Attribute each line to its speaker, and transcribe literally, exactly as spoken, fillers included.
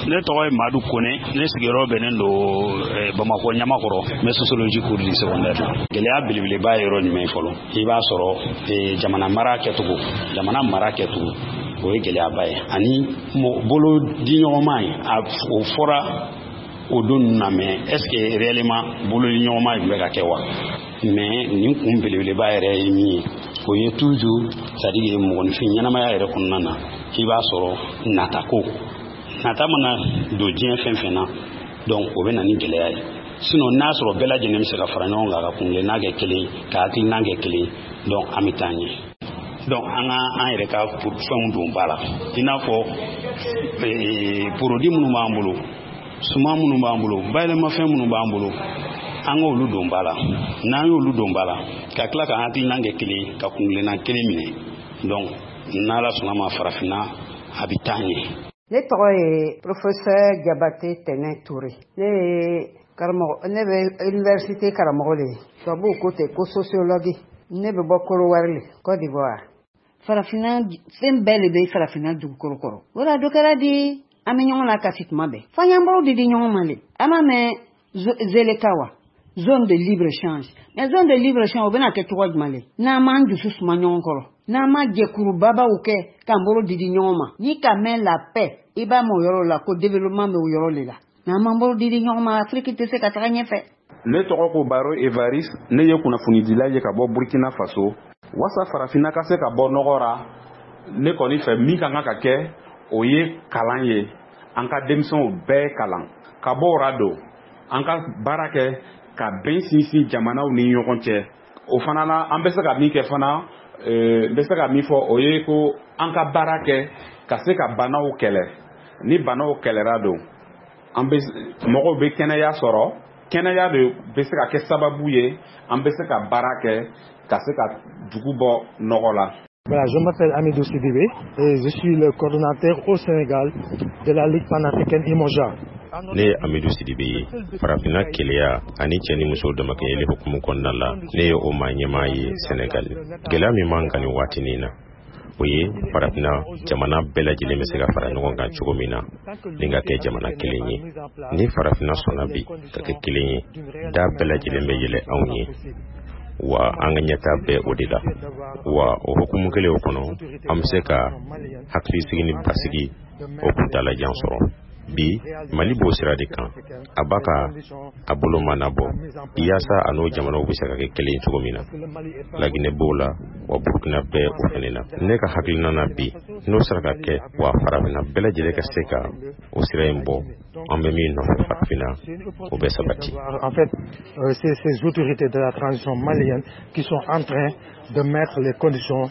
Speaker 1: ne tɔgɔ ye Madu Kone ne sigiyɔrɔ bɛnnen don Bamakɔ Ɲamakɔrɔ mais sociologie cours du secondaire la gɛlɛya belebeleba ye yɔrɔ jumɛn fɔlɔ i b'a sɔrɔ jamana mara kɛcogo jamana mara kɛcogo o ye gɛlɛyaba ye ani bolo di ɲɔgɔnma ye o fɔra o don ninnu na mais est ce que réellement bolo di ɲɔgɔnma ye bɛ ka kɛ wa mais nin kun belebeleba yɛrɛ ye min ye o ye toujours c'est à dire mɔgɔninfin ɲɛnamaya yɛrɛ kɔnɔna na k'i b'a sɔrɔ natako nata mana don diɲɛ fɛn fɛn na donc o bɛ na ni gɛlɛya ye sinon n'a sɔrɔ bɛɛ lajɛlen bɛ se ka fara ɲɔgɔn kan ka kungilenna kɛ kelen ka hakilina kɛ kelen donc an bɛ taa ɲɛ donc an ka an yɛrɛ ka fɛnw don ba la i n'a fɔ produit minnu b'an bolo suman minnu b'an bolo bayɛlɛmafɛn minnu b'an bolo an ka olu don ba la n'an y'olu don ba la ka tila ka hakilina kɛ kelen ka kungilenna kelen minɛ donc n'Ala sɔnna ma farafinna a bɛ taa ɲɛ.
Speaker 2: Ne tɔgɔ ye professeur Jabate Tɛnɛ Touré. Ne ye karamɔgɔ ne bɛ université karamɔgɔ de ye. Tubabuw ko ten ko sociologue. Ne bɛ bɔ Kolowari le Côte d'Ivoire. Farafinna fɛn bɛɛ de bɛ farafinna dugukolo kɔrɔ. O la dɔ kɛra di an bɛ ɲɔgɔn lakasi tuma bɛɛ. F'an de di ɲɔgɔn ma le. An ma mɛn Zeleka wa zone de libre échange. Mais zone de libre échange o bɛna kɛ cogo jumɛn le? N'an m'an dusu suma ɲɔgɔn kɔrɔ. N'an ma jɛkurubabaw kɛ k'an bolo di di ɲɔgɔn ma. Ni ka mɛn la paix i b'a mɛn o yɔrɔ la ko développement bɛ o yɔrɔ le la. N'an m'an bolo di di ɲɔgɔn ma Afrique tɛ se ka taga ɲɛfɛ.
Speaker 3: Ne tɔgɔ ko Baro Evariste ne ye kunnafonidila ye ka bɔ Burkina Faso. Wasa farafinna ka se ka bɔ nɔgɔ ra ne kɔni fɛ min ka kan ka kɛ o ye kalan ye an ka denmisɛnw bɛɛ kalan ka bɔ o ra don an ka baara kɛ ka bɛn sinsin jamanaw ni ɲɔgɔn cɛ o fana la an bɛ se ka min kɛ fana n bɛ se ka min fɔ o ye ko an ka baara kɛ ka se ka banaw kɛlɛ ni banaw kɛlɛra don an bɛ mɔgɔw bɛ kɛnɛya sɔrɔ kɛnɛya de bɛ se ka kɛ sababu ye an bɛ se ka baara kɛ ka se ka dugu bɔ nɔgɔ la.
Speaker 4: Voilà, je m'appelle Amidou Sidibé et je suis le coordonnateur au Sénégal de la Ligue panafricaine Imoja.
Speaker 5: Ne ye Amidou Sidibé ye farafinna keleya ani cɛ ni muso damakɛɲɛli hukumu kɔnɔna la ne ye o maa ɲɛmaa ye Sénégal. Gɛlɛya min man kan nin waatinin na o ye farafinna jamana bɛɛ lajɛlen bɛ se ka fara ɲɔgɔn kan cogo min na ni ka kɛ jamana kelen ye ni farafinna sɔnna bi ka kɛ kelen ye da bɛɛ lajɛlen bɛ yɛlɛ anw ye wa an ka ɲɛtaa bɛɛ o de la wa o hukumu kelen o kɔnɔ an bɛ se ka hakilisigi ni basigi o kuntalajan sɔrɔ bi Mali b'o sira de kan a b'a ka a bolo manabɔ yaasa a n'o jamanaw bɛ se ka kɛ kelen cogo min na Laginɛ b'o la wa Burkina bɛɛ o fana na ne ka hakilina na bi n'o sera ka kɛ wa farafinna bɛɛ lajɛlen ka se ka o sira in bɔ an bɛ min nɔfɛ farafinna o bɛ sabati.
Speaker 4: En fait, euh, c'est ces autorités de la transition malienne qui sont en train de mettre les conditions